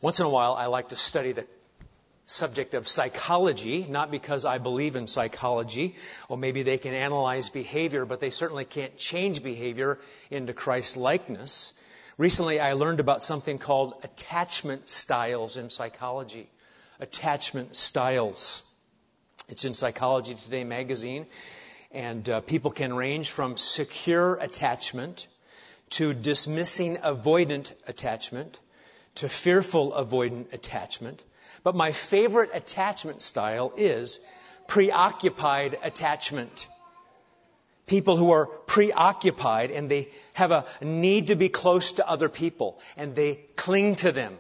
Once in a while, I like to study the subject of psychology, not because I believe in psychology, or maybe they can analyze behavior, but they certainly can't change behavior into Christ's likeness. Recently, I learned about something called attachment styles in psychology. Attachment styles. It's in Psychology Today magazine, and people can range from secure attachment to dismissing avoidant attachment to fearful avoidant attachment. But my favorite attachment style is preoccupied attachment. People who are preoccupied and they have a need to be close to other people and they cling to them.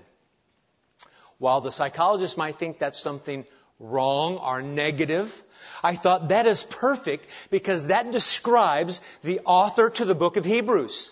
While the psychologist might think that's something wrong or negative, I thought that is perfect because that describes the author to the book of Hebrews.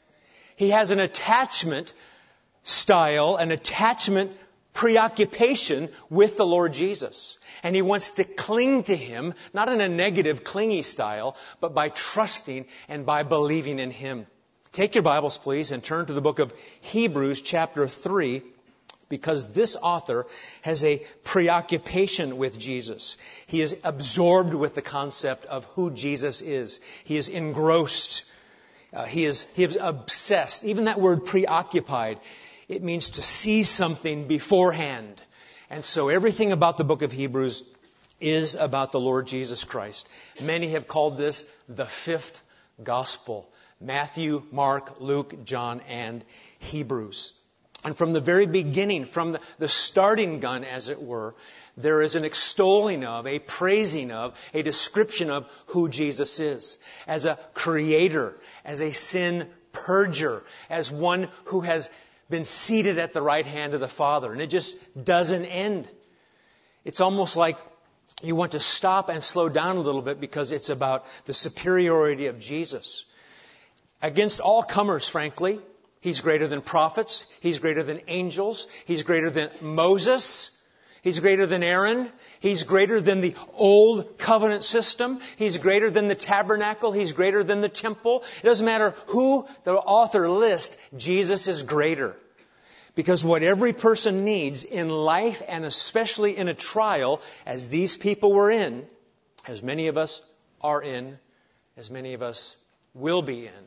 He has an attachment style, an attachment preoccupation with the Lord Jesus. And he wants to cling to Him, not in a negative, clingy style, but by trusting and by believing in Him. Take your Bibles, please, and turn to the book of Hebrews, chapter 3, because this author has a preoccupation with Jesus. He is absorbed with the concept of who Jesus is. He is engrossed. He is obsessed. Even that word preoccupied, it means to see something beforehand. And so everything about the book of Hebrews is about the Lord Jesus Christ. Many have called this the fifth gospel. Matthew, Mark, Luke, John, and Hebrews. And from the very beginning, from the starting gun, as it were, there is an extolling of, a praising of, a description of who Jesus is. As a creator, as a sin purger, as one who has been seated at the right hand of the Father. And it just doesn't end. It's almost like you want to stop and slow down a little bit because it's about the superiority of Jesus. Against all comers, frankly, He's greater than prophets. He's greater than angels. He's greater than Moses. He's greater than Aaron. He's greater than the old covenant system. He's greater than the tabernacle. He's greater than the temple. It doesn't matter who the author lists, Jesus is greater. Because what every person needs in life, and especially in a trial, as these people were in, as many of us are in, as many of us will be in,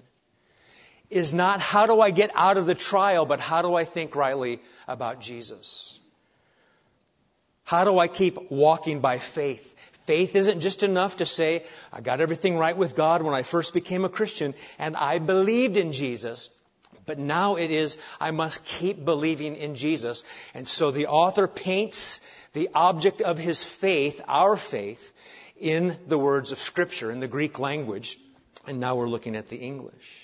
is not how do I get out of the trial, but how do I think rightly about Jesus? How do I keep walking by faith? Faith isn't just enough to say, I got everything right with God when I first became a Christian, and I believed in Jesus. But now it is, I must keep believing in Jesus. And so the author paints the object of his faith, our faith, in the words of Scripture, in the Greek language. And now we're looking at the English.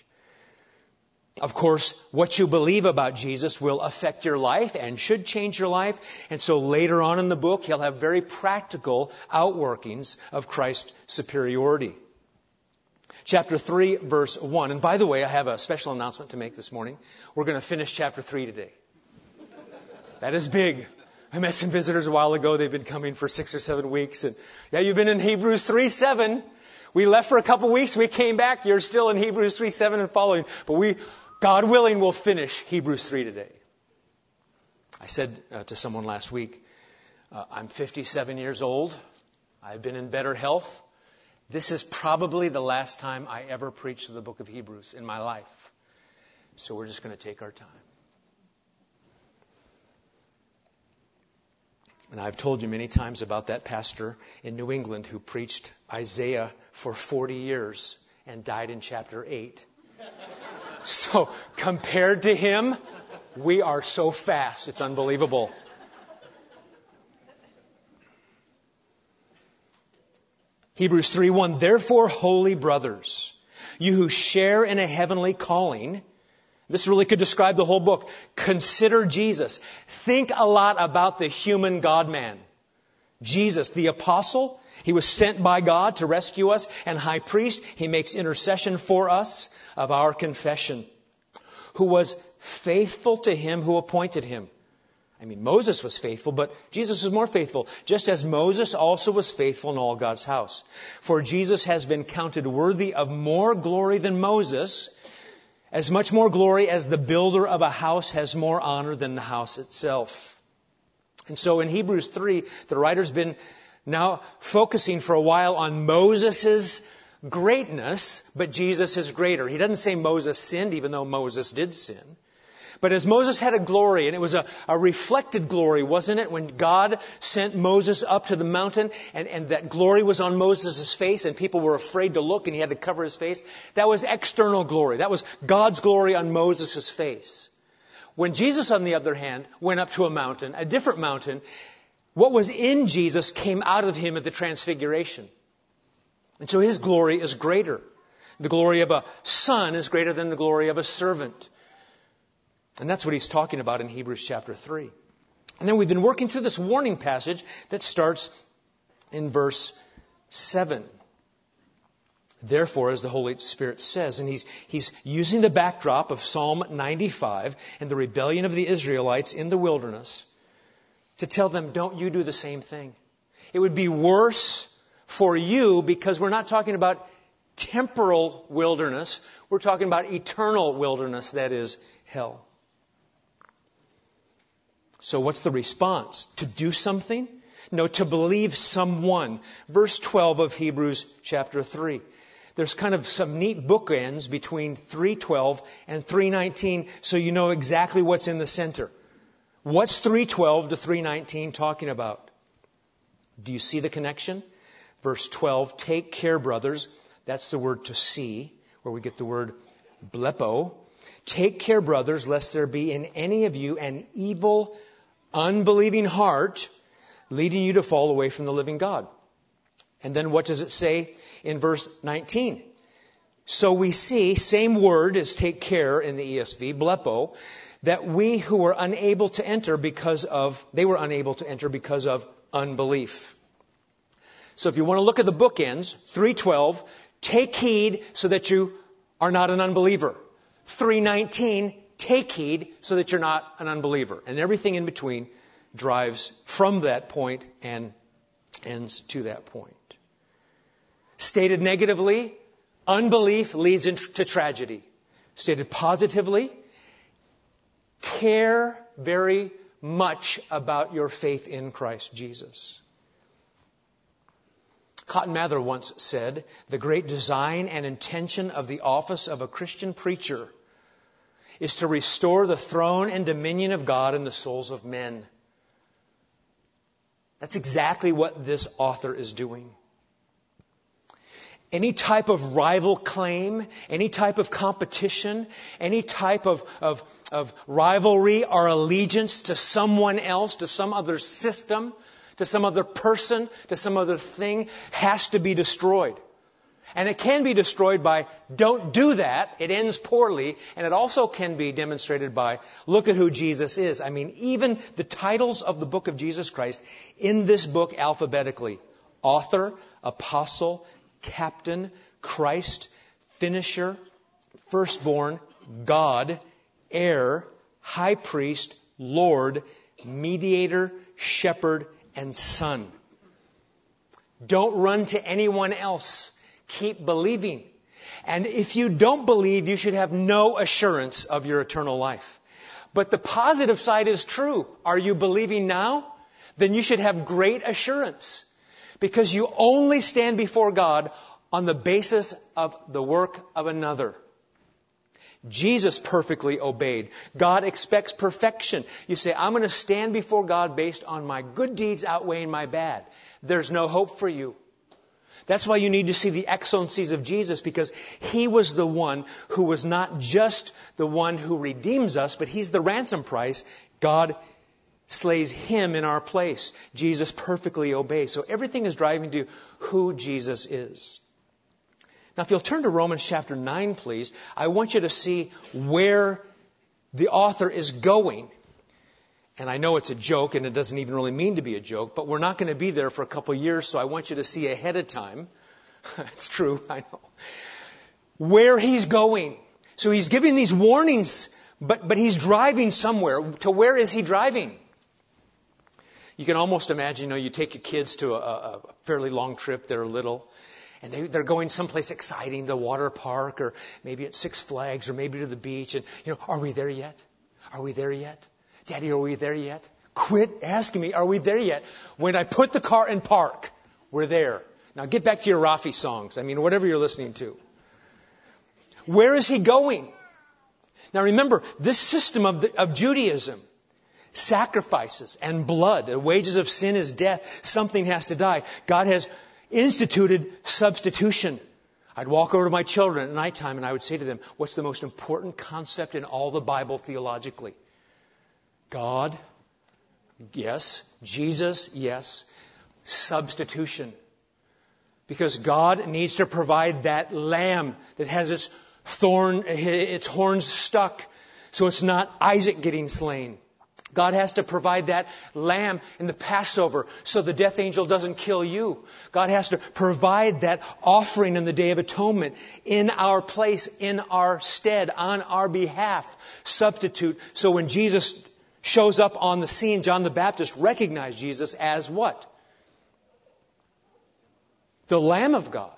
Of course, what you believe about Jesus will affect your life and should change your life. And so later on in the book, he'll have very practical outworkings of Christ's superiority. Chapter 3, verse 1. And by the way, I have a special announcement to make this morning. We're going to finish chapter 3 today. That is big. I met some visitors a while ago. They've been coming for 6 or 7 weeks. And yeah, you've been in Hebrews 3:7. We left for a couple weeks. We came back. You're still in Hebrews 3:7 and following. But God willing, we'll finish Hebrews 3 today. I said to someone last week, I'm 57 years old. I've been in better health. This is probably the last time I ever preached the book of Hebrews in my life. So we're just going to take our time. And I've told you many times about that pastor in New England who preached Isaiah for 40 years and died in chapter 8. So compared to him, we are so fast. It's unbelievable. Hebrews 3:1, therefore, holy brothers, you who share in a heavenly calling, this really could describe the whole book. Consider Jesus. Think a lot about the human God-man. Jesus, the apostle, he was sent by God to rescue us, and high priest, he makes intercession for us of our confession, who was faithful to him who appointed him. I mean, Moses was faithful, but Jesus was more faithful, just as Moses also was faithful in all God's house. For Jesus has been counted worthy of more glory than Moses, As much more glory as the builder of a house has more honor than the house itself. And so in Hebrews 3, the writer's been now focusing for a while on Moses' greatness, but Jesus is greater. He doesn't say Moses sinned, even though Moses did sin. But as Moses had a glory, and it was a reflected glory, wasn't it? When God sent Moses up to the mountain, and that glory was on Moses' face, and people were afraid to look, and he had to cover his face. That was external glory. That was God's glory on Moses' face. When Jesus, on the other hand, went up to a mountain, a different mountain, what was in Jesus came out of him at the transfiguration. And so his glory is greater. The glory of a son is greater than the glory of a servant. And that's what he's talking about in Hebrews chapter 3. And then we've been working through this warning passage that starts in verse 7. Therefore, as the Holy Spirit says, and he's using the backdrop of Psalm 95 and the rebellion of the Israelites in the wilderness to tell them, don't you do the same thing. It would be worse for you, because we're not talking about temporal wilderness. We're talking about eternal wilderness, that is, hell. So what's the response? To do something? No, to believe someone. Verse 12 of Hebrews chapter 3. There's kind of some neat bookends between 3:12 and 3:19, so you know exactly what's in the center. What's 3:12 to 3:19 talking about? Do you see the connection? Verse 12, take care, brothers. That's the word to see, where we get the word blepo. Take care, brothers, lest there be in any of you an evil, unbelieving heart leading you to fall away from the living God. And then what does it say in verse 19? So we see, same word as take care in the ESV, blepo, that we who were unable to enter they were unable to enter because of unbelief. So if you want to look at the bookends, 3:12, take heed so that you are not an unbeliever. 3:19, take heed so that you're not an unbeliever. And everything in between drives from that point and ends to that point. Stated negatively, unbelief leads into tragedy. Stated positively, care very much about your faith in Christ Jesus. Cotton Mather once said, the great design and intention of the office of a Christian preacher is to restore the throne and dominion of God in the souls of men. That's exactly what this author is doing. Any type of rival claim, any type of competition, any type of rivalry or allegiance to someone else, to some other system, to some other person, to some other thing, has to be destroyed. And it can be destroyed by, don't do that, it ends poorly, and it also can be demonstrated by, look at who Jesus is. I mean, even the titles of the book of Jesus Christ in this book alphabetically: author, apostle, captain, Christ, finisher, firstborn, God, heir, high priest, Lord, mediator, shepherd, and son. Don't run to anyone else. Keep believing. And if you don't believe, you should have no assurance of your eternal life. But the positive side is true. Are you believing now? Then you should have great assurance. Because you only stand before God on the basis of the work of another. Jesus perfectly obeyed. God expects perfection. You say, I'm going to stand before God based on my good deeds outweighing my bad. There's no hope for you. That's why you need to see the excellencies of Jesus, because He was the one who was not just the one who redeems us, but He's the ransom price. God slays Him in our place. Jesus perfectly obeys. So everything is driving to who Jesus is. Now, if you'll turn to Romans chapter 9, please, I want you to see where the author is going. And I know it's a joke, and it doesn't even really mean to be a joke, but we're not going to be there for a couple of years, so I want you to see ahead of time. It's true, I know. Where he's going. So he's giving these warnings, but he's driving somewhere. To where is he driving? You can almost imagine, you take your kids to a fairly long trip, they're little, And they're going someplace exciting, the water park, or maybe at Six Flags, or maybe to the beach. And, are we there yet? Are we there yet? Daddy, are we there yet? Quit asking me, are we there yet? When I put the car in park, we're there. Now get back to your Rafi songs. Whatever you're listening to. Where is he going? Now remember, this system of Judaism, sacrifices and blood, the wages of sin is death, something has to die. God has instituted substitution. I'd walk over to my children at nighttime and I would say to them, what's the most important concept in all the Bible theologically? God, yes. Jesus, yes. Substitution. Because God needs to provide that lamb that has its horns stuck, so it's not Isaac getting slain. God has to provide that lamb in the Passover so the death angel doesn't kill you. God has to provide that offering in the Day of Atonement in our place, in our stead, on our behalf. Substitute. So when Jesus shows up on the scene, John the Baptist recognized Jesus as what? The Lamb of God.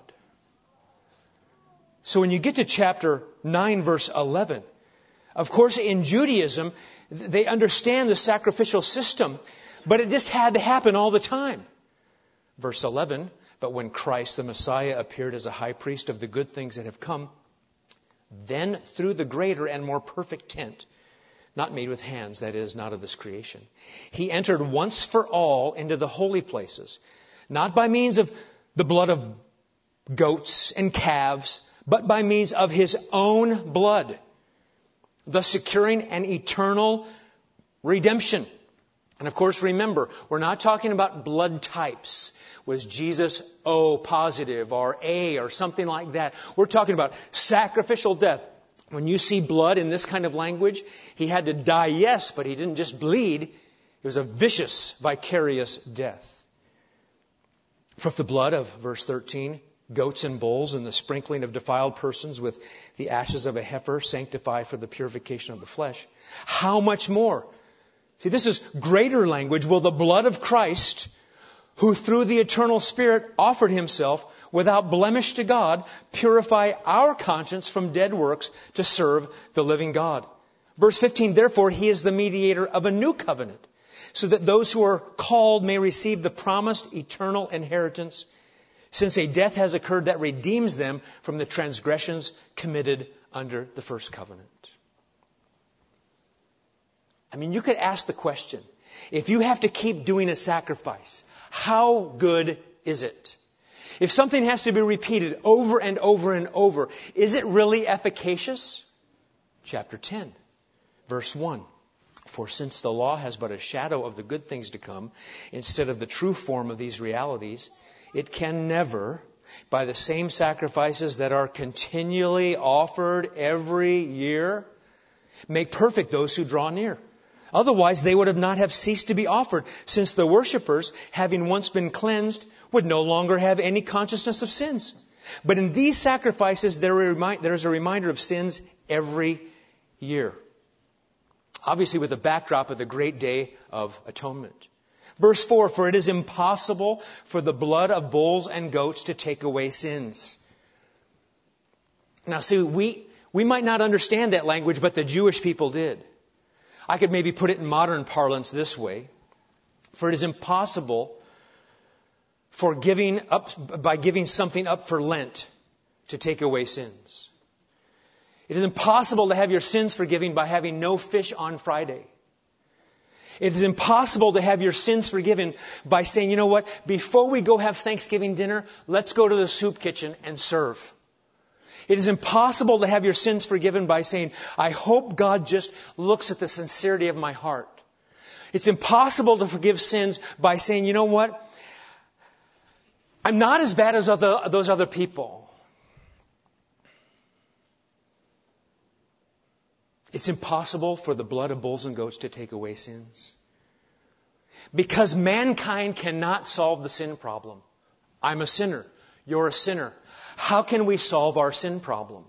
So when you get to chapter 9, verse 11, of course in Judaism, they understand the sacrificial system, but it just had to happen all the time. Verse 11, but when Christ the Messiah appeared as a high priest of the good things that have come, then through the greater and more perfect tent, not made with hands, that is, not of this creation, he entered once for all into the holy places, not by means of the blood of goats and calves, but by means of his own blood, thus securing an eternal redemption. And of course, remember, we're not talking about blood types. Was Jesus O positive or A or something like that? We're talking about sacrificial death. When you see blood in this kind of language, he had to die, yes, but he didn't just bleed. It was a vicious, vicarious death. For if the blood of, verse 13, goats and bulls and the sprinkling of defiled persons with the ashes of a heifer sanctify for the purification of the flesh, how much more? See, this is greater language. Will the blood of Christ, who through the eternal Spirit offered himself without blemish to God, purify our conscience from dead works to serve the living God? Verse 15, therefore he is the mediator of a new covenant, so that those who are called may receive the promised eternal inheritance, since a death has occurred that redeems them from the transgressions committed under the first covenant. You could ask the question, if you have to keep doing a sacrifice, how good is it? If something has to be repeated over and over and over, is it really efficacious? Chapter 10, verse 1. For since the law has but a shadow of the good things to come, instead of the true form of these realities, it can never, by the same sacrifices that are continually offered every year, make perfect those who draw near. Otherwise, they would not have ceased to be offered, since the worshippers, having once been cleansed, would no longer have any consciousness of sins. But in these sacrifices, there is a reminder of sins every year. Obviously, with the backdrop of the great day of atonement. Verse 4, for it is impossible for the blood of bulls and goats to take away sins. Now, see, we might not understand that language, but the Jewish people did. I could maybe put it in modern parlance this way. For it is impossible for by giving something up for Lent to take away sins. It is impossible to have your sins forgiven by having no fish on Friday. It is impossible to have your sins forgiven by saying, you know what, before we go have Thanksgiving dinner, let's go to the soup kitchen and serve. It is impossible to have your sins forgiven by saying, I hope God just looks at the sincerity of my heart. It's impossible to forgive sins by saying, you know what, I'm not as bad as those other people. It's impossible for the blood of bulls and goats to take away sins. Because mankind cannot solve the sin problem. I'm a sinner. You're a sinner. How can we solve our sin problem?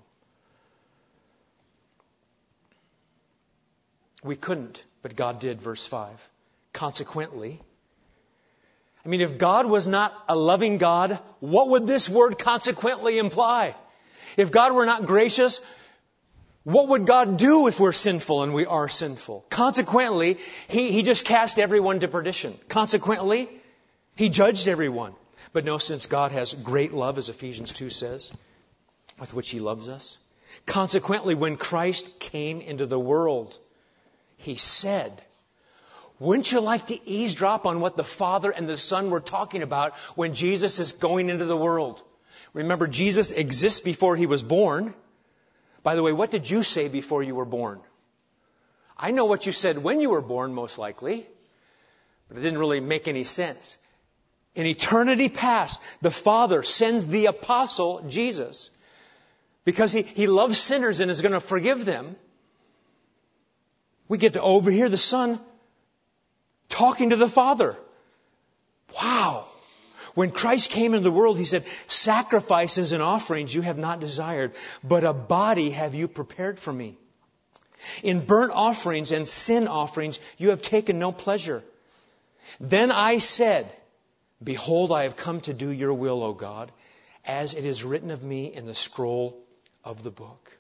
We couldn't, but God did, verse 5. Consequently, I mean, if God was not a loving God, what would this word consequently imply? If God were not gracious, what would God do if we're sinful and we are sinful? Consequently, He just cast everyone to perdition. Consequently, He judged everyone. But no, since God has great love, as Ephesians 2 says, with which He loves us. Consequently, when Christ came into the world, He said, wouldn't you like to eavesdrop on what the Father and the Son were talking about when Jesus is going into the world? Remember, Jesus exists before He was born. By the way, what did you say before you were born? I know what you said when you were born, most likely, but it didn't really make any sense. In eternity past, the Father sends the apostle, Jesus, because He loves sinners and is going to forgive them. We get to overhear the Son talking to the Father. Wow! When Christ came into the world, He said, sacrifices and offerings you have not desired, but a body have you prepared for me. In burnt offerings and sin offerings you have taken no pleasure. Then I said, behold, I have come to do your will, O God, as it is written of me in the scroll of the book.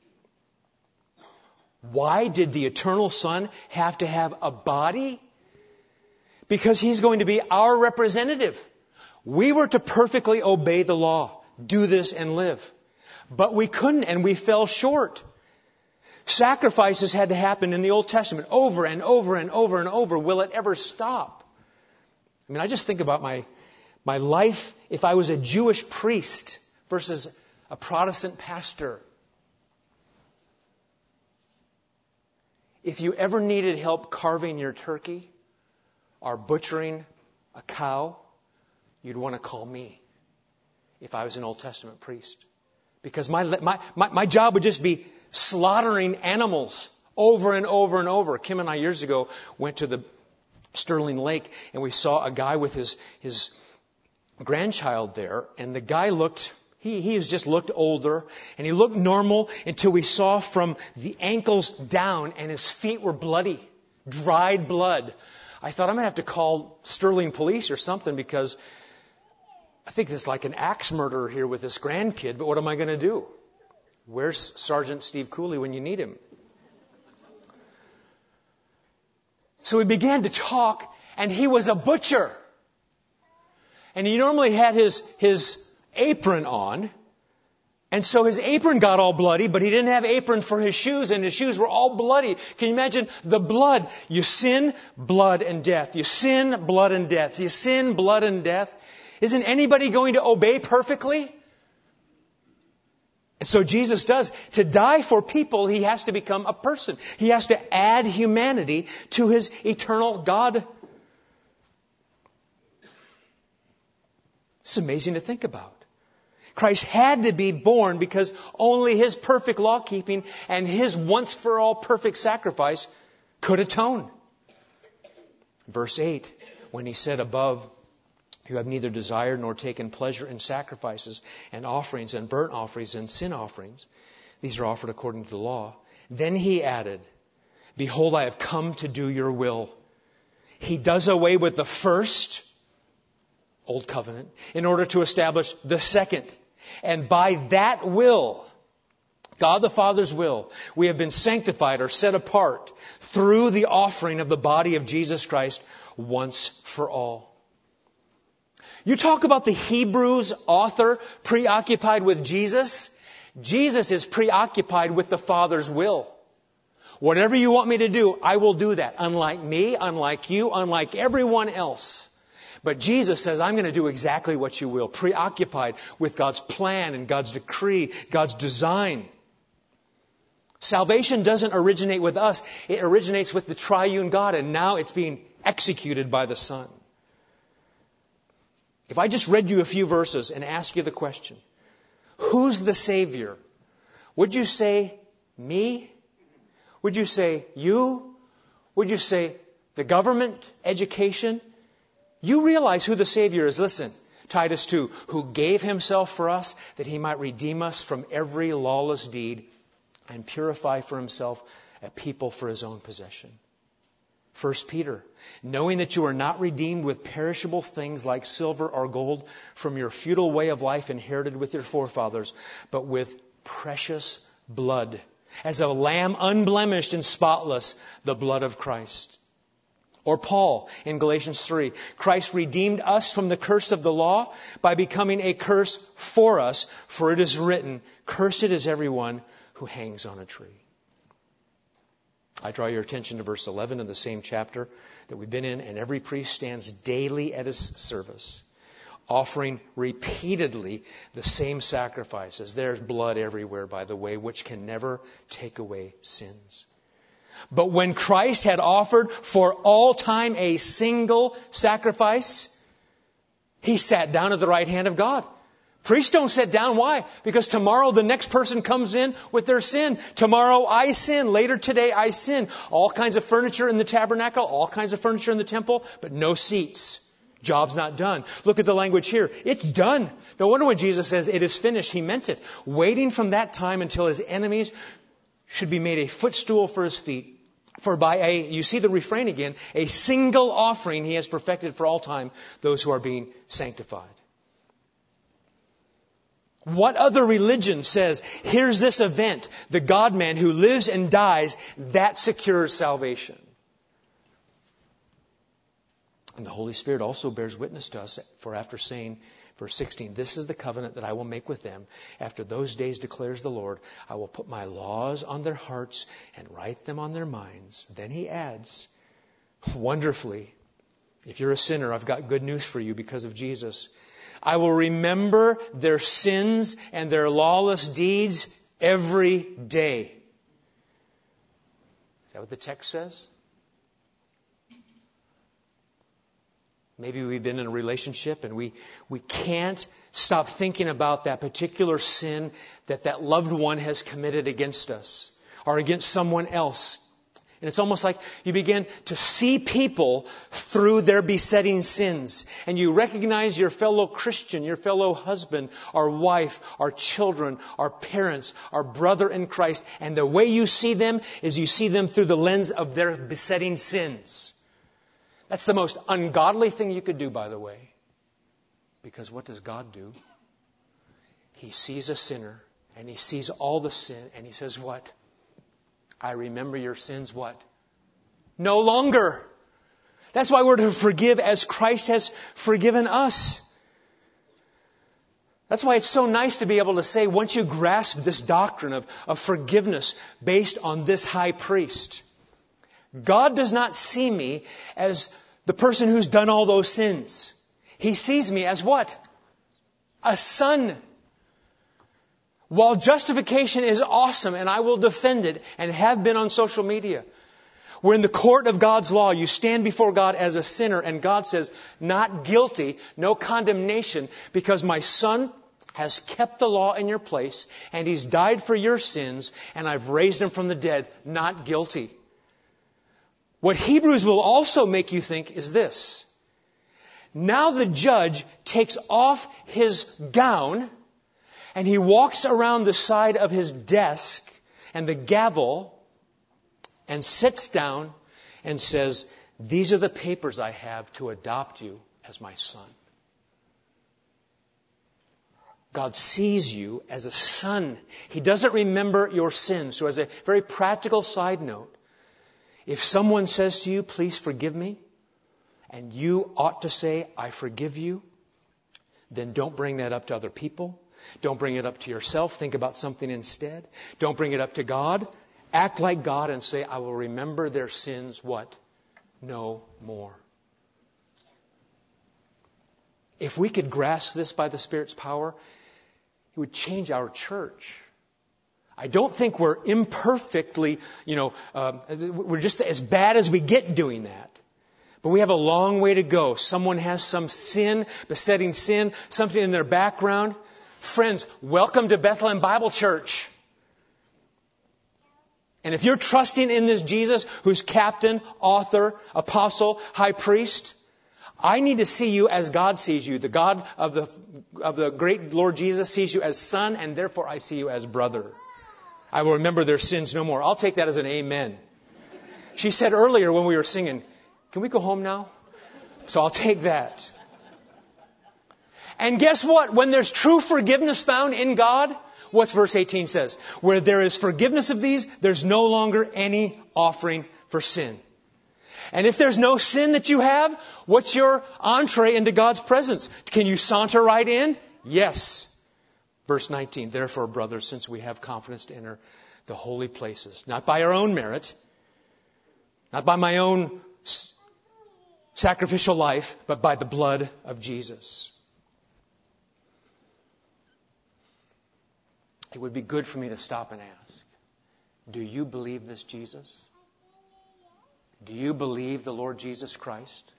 Why did the eternal Son have to have a body? Because He's going to be our representative. We were to perfectly obey the law, do this and live. But we couldn't, and we fell short. Sacrifices had to happen in the Old Testament over and over and over and over. Will it ever stop? I mean, I just think about my life if I was a Jewish priest versus a Protestant pastor. If you ever needed help carving your turkey or butchering a cow, you'd want to call me if I was an Old Testament priest. Because my job would just be slaughtering animals over and over and over. Kim and I years ago went to the Sterling Lake and we saw a guy with his grandchild there, and the guy looked, he just looked older, and he looked normal until we saw from the ankles down and his feet were bloody, dried blood. I thought I'm going to have to call Sterling Police or something because I think there's like an axe murderer here with this grandkid, but what am I going to do? Where's Sergeant Steve Cooley when you need him? So we began to talk, and he was a butcher. And he normally had his apron on. And so his apron got all bloody, but he didn't have apron for his shoes, and his shoes were all bloody. Can you imagine the blood? You sin, blood and death. You sin, blood and death. You sin, blood and death. Isn't anybody going to obey perfectly? And so Jesus does. To die for people, He has to become a person. He has to add humanity to His eternal God. It's amazing to think about. Christ had to be born because only His perfect law-keeping and His once-for-all perfect sacrifice could atone. Verse 8, when He said above, you have neither desired nor taken pleasure in sacrifices and offerings and burnt offerings and sin offerings. These are offered according to the law. Then He added, behold, I have come to do your will. He does away with the first Old Covenant in order to establish the second. And by that will, God the Father's will, we have been sanctified or set apart through the offering of the body of Jesus Christ once for all. You talk about the Hebrews author preoccupied with Jesus. Jesus is preoccupied with the Father's will. Whatever you want me to do, I will do that. Unlike me, unlike you, unlike everyone else. But Jesus says, I'm going to do exactly what you will. Preoccupied with God's plan and God's decree, God's design. Salvation doesn't originate with us. It originates with the triune God, and now it's being executed by the Son. If I just read you a few verses and ask you the question, who's the Savior? Would you say me? Would you say you? Would you say the government, education? You realize who the Savior is. Listen, Titus 2, who gave Himself for us that He might redeem us from every lawless deed and purify for Himself a people for His own possession. 1 Peter, knowing that you are not redeemed with perishable things like silver or gold from your futile way of life inherited with your forefathers, but with precious blood, as a lamb unblemished and spotless, the blood of Christ. Or Paul in Galatians 3, Christ redeemed us from the curse of the law by becoming a curse for us, for it is written, cursed is everyone who hangs on a tree. I draw your attention to verse 11 of the same chapter that we've been in, and every priest stands daily at his service, offering repeatedly the same sacrifices. There's blood everywhere, by the way, which can never take away sins. But when Christ had offered for all time a single sacrifice, He sat down at the right hand of God. Priests don't sit down. Why? Because tomorrow the next person comes in with their sin. Tomorrow I sin. Later today I sin. All kinds of furniture in the tabernacle, all kinds of furniture in the temple, but no seats. Job's not done. Look at the language here. It's done. No wonder when Jesus says it is finished, He meant it. Waiting from that time until His enemies should be made a footstool for His feet. For by you see the refrain again, a single offering He has perfected for all time those who are being sanctified. What other religion says, here's this event, the God-man who lives and dies, that secures salvation? And the Holy Spirit also bears witness to us, for after saying, verse 16, this is the covenant that I will make with them. After those days, declares the Lord, I will put my laws on their hearts and write them on their minds. Then He adds, wonderfully, if you're a sinner, I've got good news for you because of Jesus. I will remember their sins and their lawless deeds every day. Is that what the text says? Maybe we've been in a relationship and we can't stop thinking about that particular sin that loved one has committed against us or against someone else. And it's almost like you begin to see people through their besetting sins. And you recognize your fellow Christian, your fellow husband, our wife, our children, our parents, our brother in Christ. And the way you see them is you see them through the lens of their besetting sins. That's the most ungodly thing you could do, by the way. Because what does God do? He sees a sinner and He sees all the sin and He says what? I remember your sins what? No longer. That's why we're to forgive as Christ has forgiven us. That's why it's so nice to be able to say, once you grasp this doctrine of forgiveness based on this high priest, God does not see me as the person who's done all those sins. He sees me as what? A son. While justification is awesome, and I will defend it, and have been on social media, we're in the court of God's law. You stand before God as a sinner, and God says, not guilty, no condemnation, because my son has kept the law in your place, and He's died for your sins, and I've raised Him from the dead, not guilty. What Hebrews will also make you think is this. Now the judge takes off his gown and he walks around the side of his desk and the gavel and sits down and says, these are the papers I have to adopt you as my son. God sees you as a son. He doesn't remember your sins. So as a very practical side note, if someone says to you, please forgive me, and you ought to say, I forgive you, then don't bring that up to other people. Don't bring it up to yourself. Think about something instead. Don't bring it up to God. Act like God and say, I will remember their sins, what? No more. If we could grasp this by the Spirit's power, it would change our church. I don't think we're imperfectly, we're just as bad as we get doing that. But we have a long way to go. Someone has some sin, besetting sin, something in their background. Friends, welcome to Bethlehem Bible Church. And if you're trusting in this Jesus who's captain, author, apostle, high priest, I need to see you as God sees you. The God of the great Lord Jesus sees you as son, and therefore I see you as brother. I will remember their sins no more. I'll take that as an amen. She said earlier when we were singing, can we go home now? So I'll take that. And guess what? When there's true forgiveness found in God, what's verse 18 says? Where there is forgiveness of these, there's no longer any offering for sin. And if there's no sin that you have, what's your entree into God's presence? Can you saunter right in? Yes. Verse 19, therefore, brothers, since we have confidence to enter the holy places, not by our own merit, not by my own sacrificial life, but by the blood of Jesus. It would be good for me to stop and ask, do you believe this Jesus? Do you believe the Lord Jesus Christ?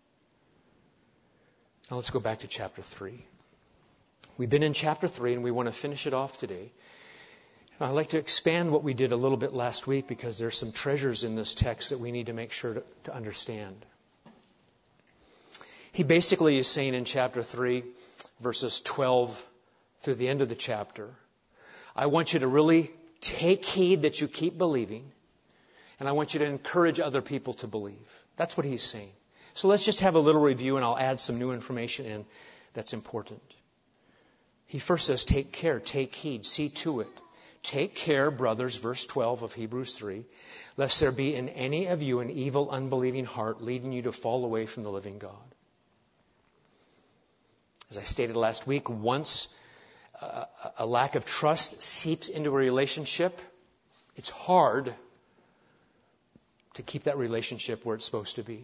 Now let's go back to chapter 3. We've been in chapter 3 and we want to finish it off today. And I'd like to expand what we did a little bit last week because there's some treasures in this text that we need to make sure to understand. He basically is saying in chapter 3, verses 12 through the end of the chapter, I want you to really take heed that you keep believing, and I want you to encourage other people to believe. That's what he's saying. So let's just have a little review, and I'll add some new information in that's important. He first says, take care, take heed, see to it. Take care, brothers, verse 12 of Hebrews 3, lest there be in any of you an evil, unbelieving heart leading you to fall away from the living God. As I stated last week, once a lack of trust seeps into a relationship, it's hard to keep that relationship where it's supposed to be.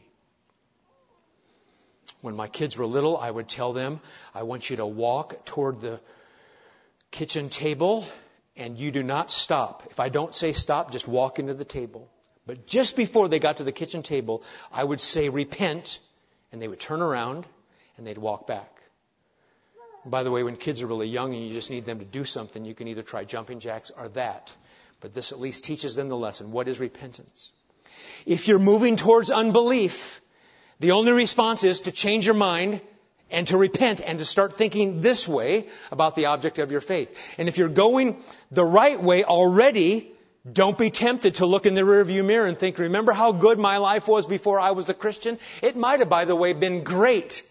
When my kids were little, I would tell them, I want you to walk toward the kitchen table and you do not stop. If I don't say stop, just walk into the table. But just before they got to the kitchen table, I would say repent, and they would turn around and they'd walk back. By the way, when kids are really young and you just need them to do something, you can either try jumping jacks or that. But this at least teaches them the lesson. What is repentance? If you're moving towards unbelief, the only response is to change your mind and to repent and to start thinking this way about the object of your faith. And if you're going the right way already, don't be tempted to look in the rearview mirror and think, remember how good my life was before I was a Christian? It might have, by the way, been great.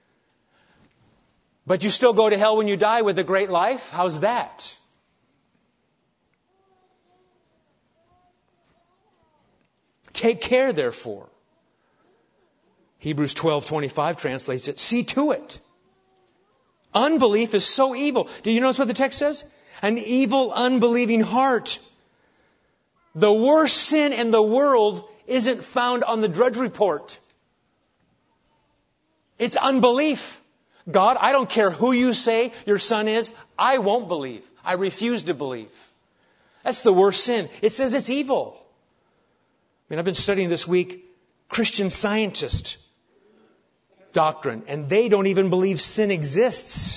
But you still go to hell when you die with a great life? How's that? Take care, therefore. Hebrews 12:25 translates it, see to it. Unbelief is so evil. Do you notice what the text says? An evil, unbelieving heart. The worst sin in the world isn't found on the Drudge Report. It's unbelief. God, I don't care who you say your son is, I won't believe. I refuse to believe. That's the worst sin. It says it's evil. I mean, I've been studying this week Christian Scientist doctrine, and they don't even believe sin exists.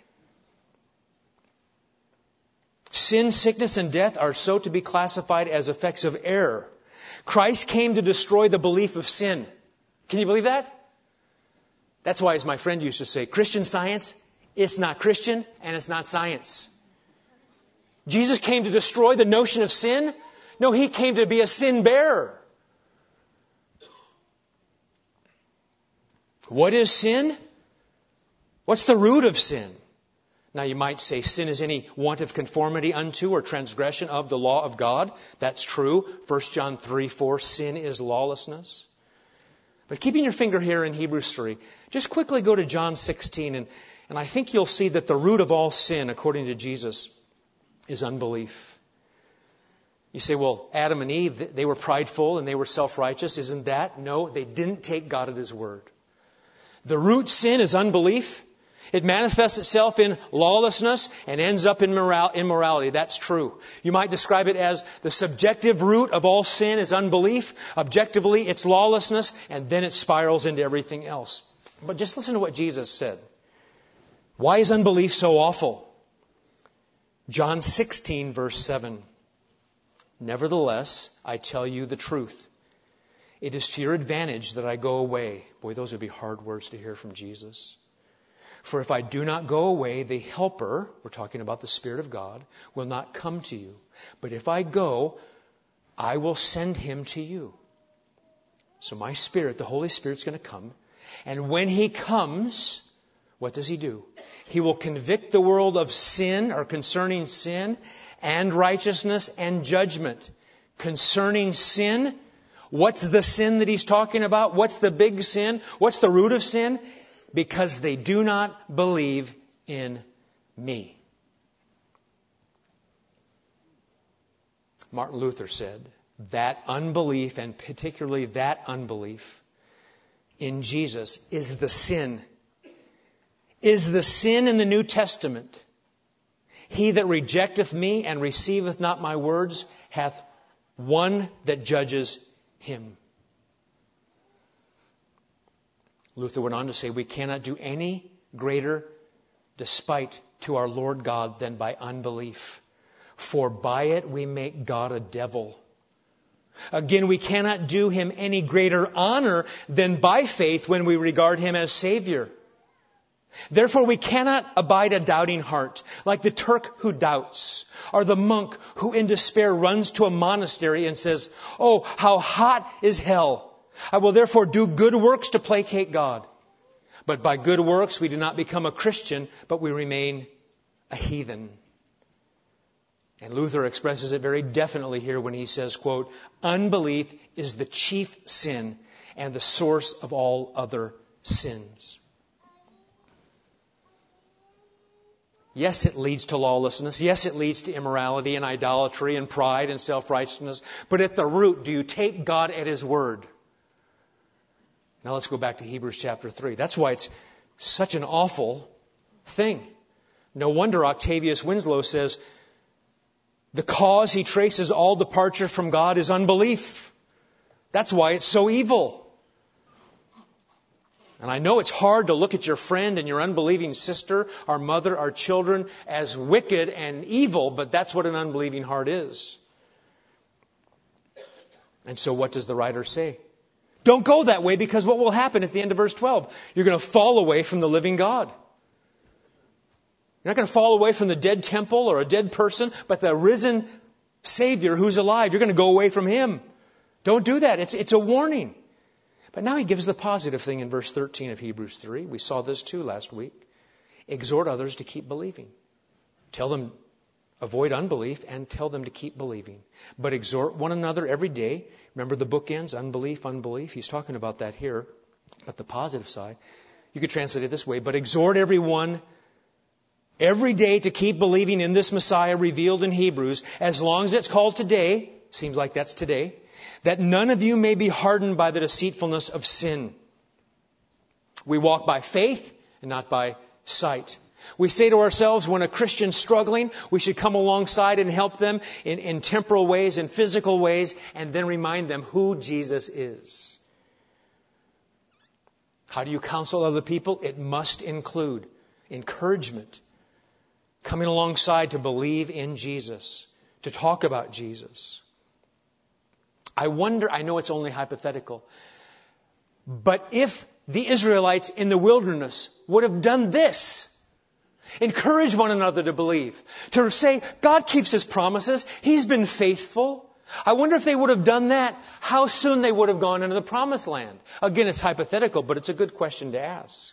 Sin, sickness, and death are so to be classified as effects of error. Christ came to destroy the belief of sin. Can you believe that? That's why, as my friend used to say, Christian Science, it's not Christian and it's not science. Jesus came to destroy the notion of sin? No, He came to be a sin bearer. What is sin? What's the root of sin? Now you might say sin is any want of conformity unto or transgression of the law of God. That's true. 1 John 3:4, sin is lawlessness. But keeping your finger here in Hebrews 3, just quickly go to John 16, and I think you'll see that the root of all sin, according to Jesus, is unbelief. You say, well, Adam and Eve, they were prideful and they were self-righteous. Isn't that? No, they didn't take God at His word. The root sin is unbelief. It manifests itself in lawlessness and ends up in immorality. That's true. You might describe it as the subjective root of all sin is unbelief. Objectively, it's lawlessness, and then it spirals into everything else. But just listen to what Jesus said. Why is unbelief so awful? John 16, verse 7. Nevertheless, I tell you the truth. It is to your advantage that I go away. Boy, those would be hard words to hear from Jesus. For if I do not go away, the Helper, we're talking about the Spirit of God, will not come to you. But if I go, I will send Him to you. So my Spirit, the Holy Spirit's going to come. And when He comes, what does He do? He will convict the world of sin, or concerning sin, and righteousness and judgment. Concerning sin, what's the sin that He's talking about? What's the big sin? What's the root of sin? Because they do not believe in me. Martin Luther said that unbelief, and particularly that unbelief in Jesus, is the sin. Is the sin in the New Testament. He that rejecteth me and receiveth not my words hath one that judges him. Luther went on to say, we cannot do any greater despite to our Lord God than by unbelief. For by it we make God a devil. Again, we cannot do Him any greater honor than by faith when we regard Him as Savior. Therefore, we cannot abide a doubting heart, like the Turk who doubts, or the monk who in despair runs to a monastery and says, "Oh, how hot is hell! I will therefore do good works to placate God." But by good works we do not become a Christian, but we remain a heathen. And Luther expresses it very definitely here when he says, quote, "Unbelief is the chief sin and the source of all other sins." Yes, it leads to lawlessness. Yes, it leads to immorality and idolatry and pride and self-righteousness. But at the root, do you take God at His word? Now let's go back to Hebrews chapter 3. That's why it's such an awful thing. No wonder Octavius Winslow says, the cause he traces all departure from God is unbelief. That's why it's so evil. And I know it's hard to look at your friend and your unbelieving sister, our mother, our children, as wicked and evil, but that's what an unbelieving heart is. And so what does the writer say? Don't go that way, because what will happen at the end of verse 12? You're going to fall away from the living God. You're not going to fall away from the dead temple or a dead person, but the risen Savior who's alive. You're going to go away from Him. Don't do that. It's a warning. But now he gives the positive thing in verse 13 of Hebrews 3. We saw this too last week. Exhort others to keep believing. Tell them, avoid unbelief, and tell them to keep believing. But exhort one another every day. Remember the bookends, unbelief, unbelief. He's talking about that here. But the positive side, you could translate it this way. But exhort everyone every day to keep believing in this Messiah revealed in Hebrews, as long as it's called today. Seems like that's today. That none of you may be hardened by the deceitfulness of sin. We walk by faith and not by sight. We say to ourselves, when a Christian's struggling, we should come alongside and help them in temporal ways and physical ways, and then remind them who Jesus is. How do you counsel other people? It must include encouragement, coming alongside to believe in Jesus, to talk about Jesus. I wonder, I know it's only hypothetical, but if the Israelites in the wilderness would have done this, encourage one another to believe, to say, God keeps His promises, He's been faithful. I wonder if they would have done that, how soon they would have gone into the promised land. Again, it's hypothetical, but it's a good question to ask.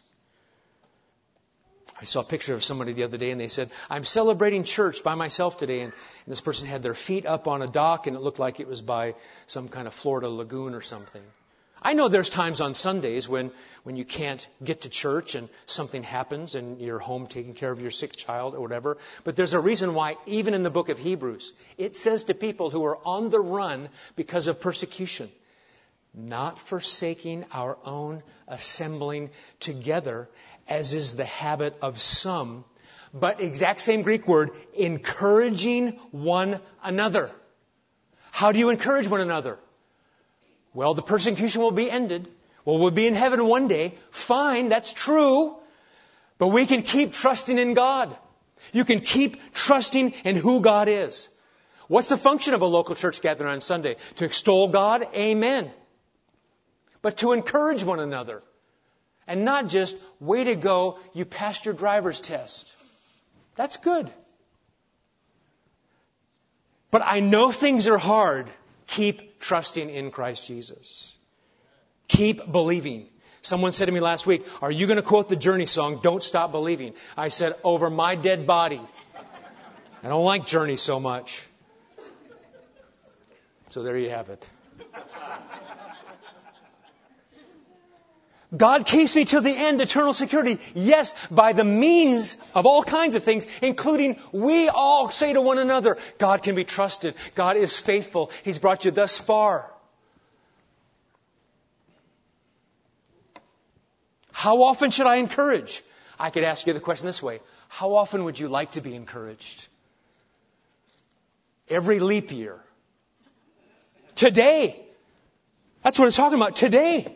I saw a picture of somebody the other day and they said, I'm celebrating church by myself today. And this person had their feet up on a dock and it looked like it was by some kind of Florida lagoon or something. I know there's times on Sundays when you can't get to church and something happens and you're home taking care of your sick child or whatever. But there's a reason why, even in the book of Hebrews, it says to people who are on the run because of persecution, not forsaking our own assembling together, as is the habit of some, but exact same Greek word, encouraging one another. How do you encourage one another? Well, the persecution will be ended. Well, we'll be in heaven one day. Fine, that's true. But we can keep trusting in God. You can keep trusting in who God is. What's the function of a local church gathering on Sunday? To extol God? Amen. But to encourage one another. And not just, way to go, you passed your driver's test. That's good. But I know things are hard. Keep trusting in Christ Jesus. Keep believing. Someone said to me last week, are you going to quote the Journey song, Don't Stop Believing? I said, over my dead body. I don't like Journey so much. So there you have it. God keeps me to the end, eternal security. Yes, by the means of all kinds of things, including we all say to one another, God can be trusted. God is faithful. He's brought you thus far. How often should I encourage? I could ask you the question this way. How often would you like to be encouraged? Every leap year. Today. That's what it's talking about. Today.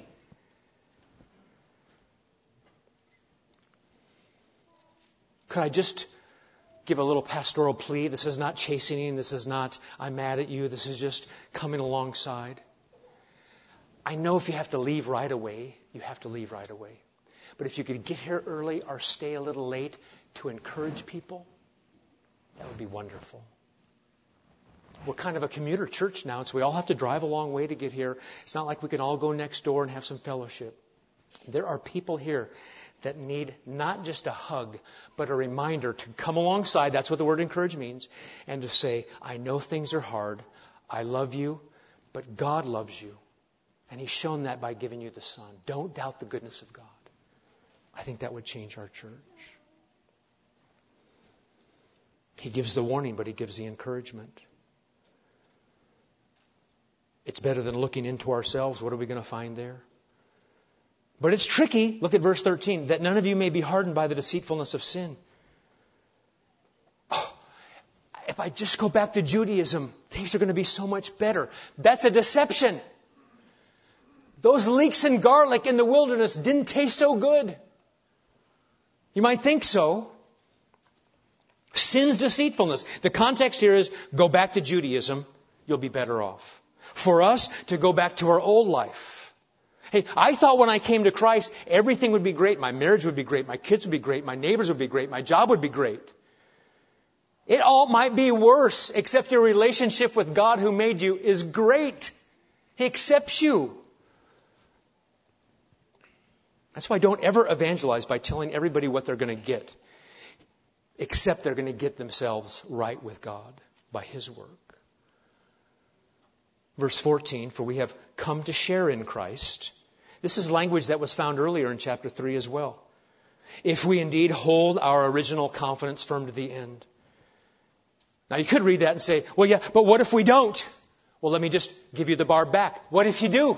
Could I just give a little pastoral plea? This is not chastening. This is not, I'm mad at you. This is just coming alongside. I know if you have to leave right away, you have to leave right away. But if you could get here early or stay a little late to encourage people, that would be wonderful. We're kind of a commuter church now, so we all have to drive a long way to get here. It's not like we can all go next door and have some fellowship. There are people here that need not just a hug, but a reminder to come alongside. That's what the word encourage means. And to say, I know things are hard. I love you, but God loves you. And He's shown that by giving you the Son. Don't doubt the goodness of God. I think that would change our church. He gives the warning, but He gives the encouragement. It's better than looking into ourselves. What are we going to find there? But it's tricky. Look at verse 13. That none of you may be hardened by the deceitfulness of sin. Oh, if I just go back to Judaism, things are going to be so much better. That's a deception. Those leeks and garlic in the wilderness didn't taste so good. You might think so. Sin's deceitfulness. The context here is go back to Judaism. You'll be better off. For us to go back to our old life. Hey, I thought when I came to Christ, everything would be great. My marriage would be great. My kids would be great. My neighbors would be great. My job would be great. It all might be worse, except your relationship with God who made you is great. He accepts you. That's why don't ever evangelize by telling everybody what they're going to get, except they're going to get themselves right with God by His work. Verse 14, for we have come to share in Christ. This is language that was found earlier in chapter 3 as well. If we indeed hold our original confidence firm to the end. Now you could read that and say, well, yeah, but what if we don't? Well, let me just give you the bar back. What if you do?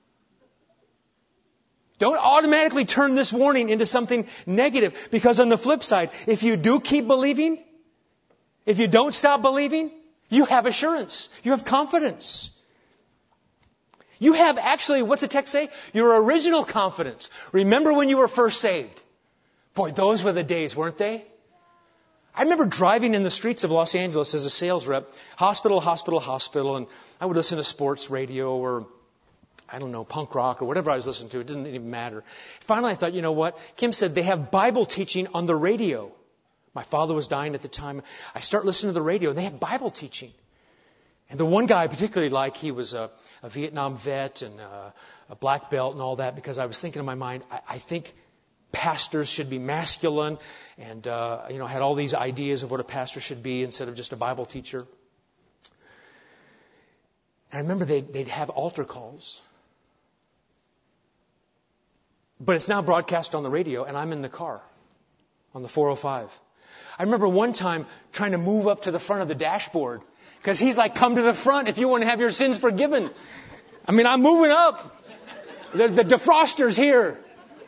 Don't automatically turn this warning into something negative. Because on the flip side, if you do keep believing, if you don't stop believing, you have assurance. You have confidence. You have actually, what's the text say? Your original confidence. Remember when you were first saved? Boy, those were the days, weren't they? I remember driving in the streets of Los Angeles as a sales rep, hospital, and I would listen to sports radio or, I don't know, punk rock or whatever I was listening to. It didn't even matter. Finally, I thought, you know what? Kim said they have Bible teaching on the radio. My father was dying at the time. I start listening to the radio, and they have Bible teaching. And the one guy I particularly liked, he was a Vietnam vet and a black belt and all that, because I was thinking in my mind, I think pastors should be masculine, and had all these ideas of what a pastor should be instead of just a Bible teacher. And I remember they'd have altar calls. But it's now broadcast on the radio, and I'm in the car on the 405. I remember one time trying to move up to the front of the dashboard, because he's like, come to the front if you want to have your sins forgiven. I mean, I'm moving up. The defroster's here.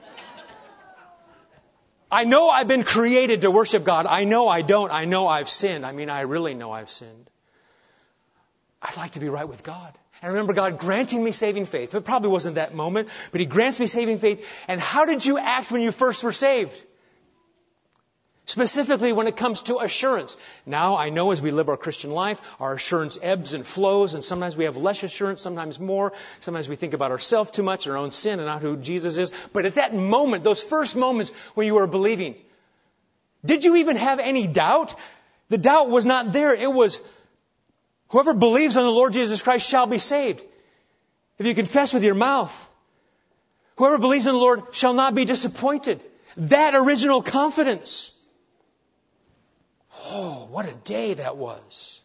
I know I've been created to worship God. I know I don't. I know I've sinned. I mean, I really know I've sinned. I'd like to be right with God. And I remember God granting me saving faith. It probably wasn't that moment, but He grants me saving faith. And how did you act when you first were saved? Specifically when it comes to assurance. Now I know as we live our Christian life, our assurance ebbs and flows, and sometimes we have less assurance, sometimes more. Sometimes we think about ourselves too much, our own sin, and not who Jesus is. But at that moment, those first moments when you were believing, did you even have any doubt? The doubt was not there. It was, whoever believes on the Lord Jesus Christ shall be saved. If you confess with your mouth Whoever believes in the Lord shall not be disappointed. That original confidence. Oh, what a day that was.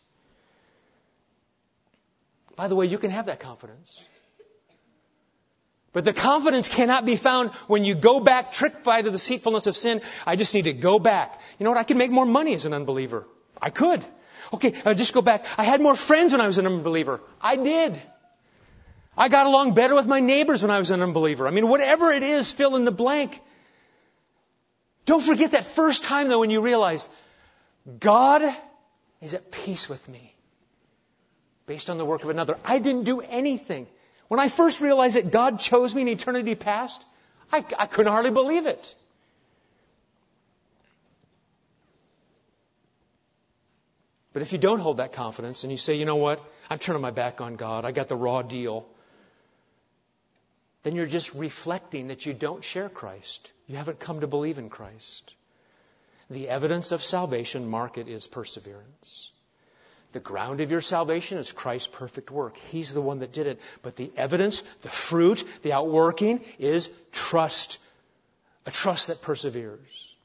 By the way, you can have that confidence. But the confidence cannot be found when you go back, tricked by the deceitfulness of sin. I just need to go back. You know what? I can make more money as an unbeliever. I could. Okay, I'll just go back. I had more friends when I was an unbeliever. I did. I got along better with my neighbors when I was an unbeliever. I mean, whatever it is, fill in the blank. Don't forget that first time, though, when you realize God is at peace with me based on the work of another. I didn't do anything. When I first realized that God chose me in eternity past, I couldn't hardly believe it. But if you don't hold that confidence and you say, you know what, I'm turning my back on God, I got the raw deal, then you're just reflecting that you don't share Christ. You haven't come to believe in Christ. The evidence of salvation, mark it, is perseverance. The ground of your salvation is Christ's perfect work. He's the one that did it. But the evidence, the fruit, the outworking is trust. A trust that perseveres.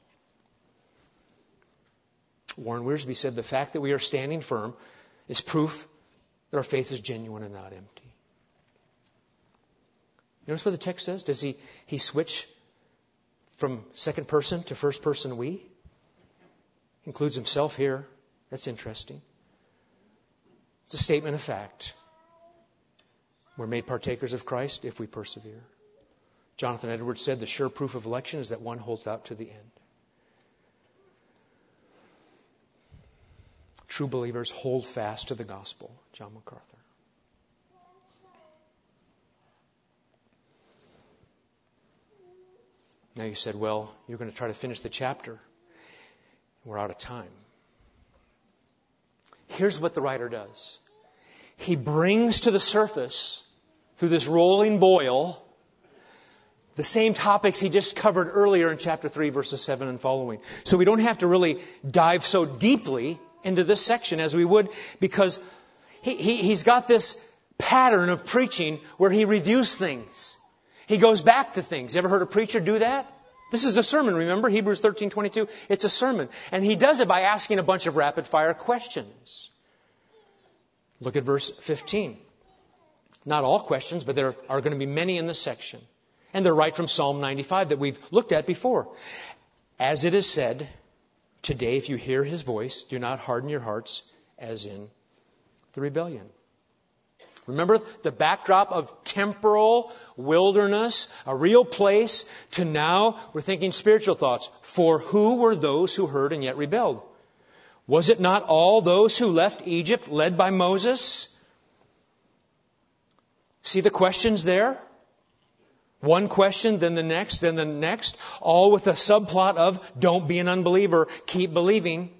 Warren Wiersbe said the fact that we are standing firm is proof that our faith is genuine and not empty. You notice what the text says? Does he switch from second person to first person we? Includes himself here. That's interesting. It's a statement of fact. We're made partakers of Christ if we persevere. Jonathan Edwards said the sure proof of election is that one holds out to the end. True believers hold fast to the gospel. John MacArthur. Now you said, well, you're going to try to finish the chapter. We're out of time. Here's what the writer does. He brings to the surface, through this rolling boil, the same topics he just covered earlier in chapter 3, verses 7 and following. So we don't have to really dive so deeply into this section as we would, because he's got this pattern of preaching where he reviews things. He goes back to things. You ever heard a preacher do that? This is a sermon, remember? Hebrews 13:22. It's a sermon. And he does it by asking a bunch of rapid-fire questions. Look at verse 15. Not all questions, but there are going to be many in this section. And they're right from Psalm 95 that we've looked at before. As it is said, today if you hear His voice, do not harden your hearts as in the rebellion. Remember the backdrop of temporal wilderness, a real place, to now we're thinking spiritual thoughts. For who were those who heard and yet rebelled? Was it not all those who left Egypt led by Moses? See the questions there? One question, then the next, all with a subplot of don't be an unbeliever, keep believing.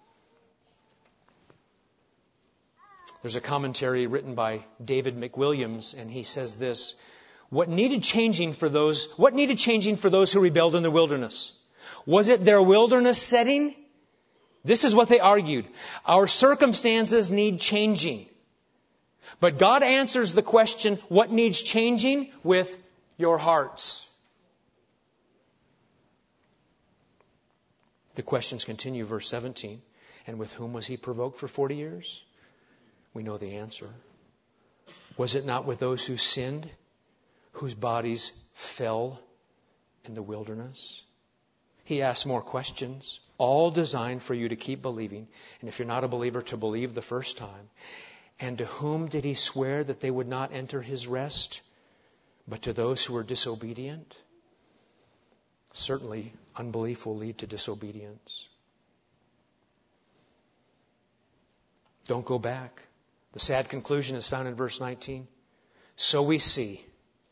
There's a commentary written by David McWilliams, and he says this: What needed changing for those who rebelled in the wilderness? Was it their wilderness setting? This is what they argued. Our circumstances need changing. But God answers the question, what needs changing? With your hearts. The questions continue, verse 17. And with whom was He provoked for 40 years? We know the answer. Was it not with those who sinned, whose bodies fell in the wilderness? He asks more questions, all designed for you to keep believing. And if you're not a believer, to believe the first time. And to whom did He swear that they would not enter His rest? But to those who were disobedient? Certainly, unbelief will lead to disobedience. Don't go back. The sad conclusion is found in verse 19. So we see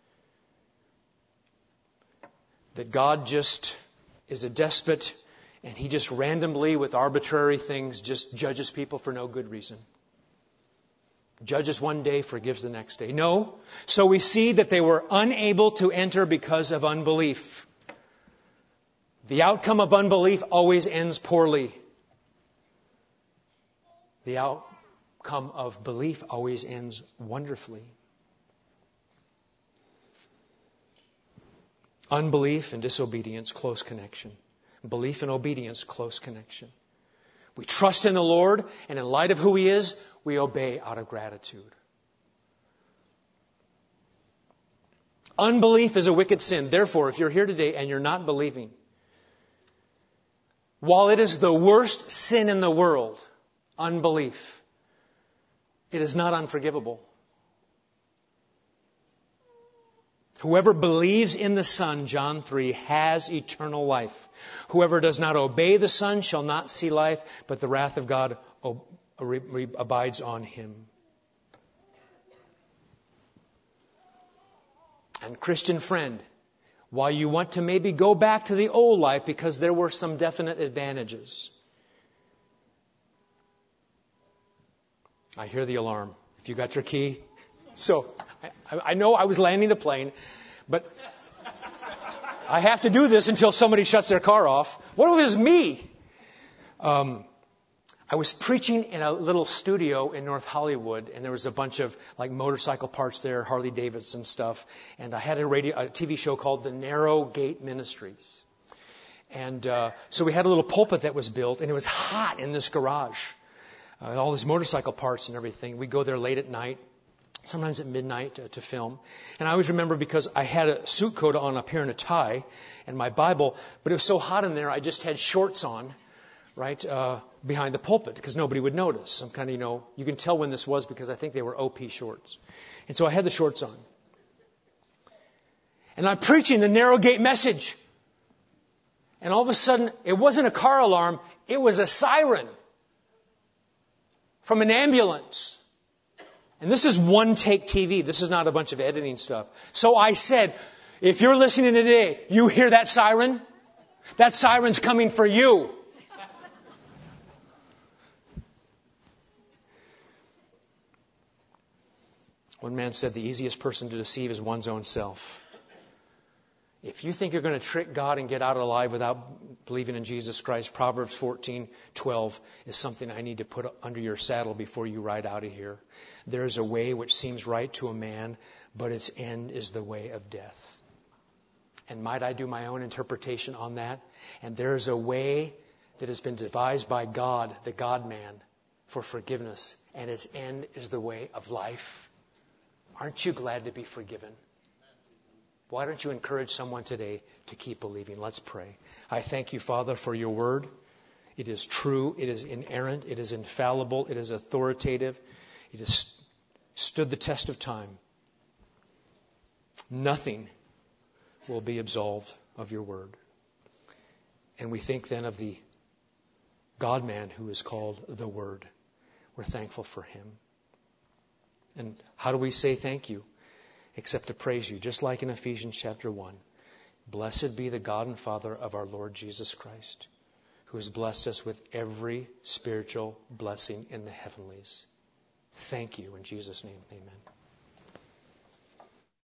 that God just is a despot, and He just randomly, with arbitrary things, just judges people for no good reason. Judges one day, forgives the next day. No. So we see that they were unable to enter because of unbelief. The outcome of unbelief always ends poorly. The outcome of belief always ends wonderfully. Unbelief and disobedience, close connection. Belief and obedience, close connection. We trust in the Lord, and in light of who He is, we obey out of gratitude. Unbelief is a wicked sin. Therefore, if you're here today and you're not believing, while it is the worst sin in the world, unbelief, it is not unforgivable. Whoever believes in the Son, John 3, has eternal life. Whoever does not obey the Son shall not see life, but the wrath of God abides on him. And Christian friend, while you want to maybe go back to the old life because there were some definite advantages, I hear the alarm. If you got your key. So, I know I was landing the plane, but I have to do this until somebody shuts their car off. What if it was me? I was preaching in a little studio in North Hollywood, and there was a bunch of like motorcycle parts there, Harley Davidson stuff, and I had a TV show called The Narrow Gate Ministries. And so we had a little pulpit that was built, and it was hot in this garage. All these motorcycle parts and everything. We'd go there late at night, sometimes at midnight to film. And I always remember because I had a suit coat on up here and a tie and my Bible, but it was so hot in there I just had shorts on, right, behind the pulpit because nobody would notice. Some kind of, you can tell when this was because I think they were OP shorts. And so I had the shorts on. And I'm preaching the narrow gate message. And all of a sudden, it wasn't a car alarm, it was a siren from an ambulance. And this is one take TV. This is not a bunch of editing stuff. So I said, if you're listening today, you hear that siren? That siren's coming for you. One man said the easiest person to deceive is one's own self. If you think you're going to trick God and get out alive without believing in Jesus Christ, Proverbs 14:12 is something I need to put under your saddle before you ride out of here. There is a way which seems right to a man, but its end is the way of death. And might I do my own interpretation on that? And there is a way that has been devised by God, the God-man, for forgiveness, and its end is the way of life. Aren't you glad to be forgiven? Why don't you encourage someone today to keep believing? Let's pray. I thank you, Father, for your word. It is true. It is inerrant. It is infallible. It is authoritative. It has stood the test of time. Nothing will be absolved of your word. And we think then of the God-man who is called the Word. We're thankful for him. And how do we say thank you? Except to praise you, just like in Ephesians chapter 1. Blessed be the God and Father of our Lord Jesus Christ, who has blessed us with every spiritual blessing in the heavenlies. Thank you in Jesus' name. Amen.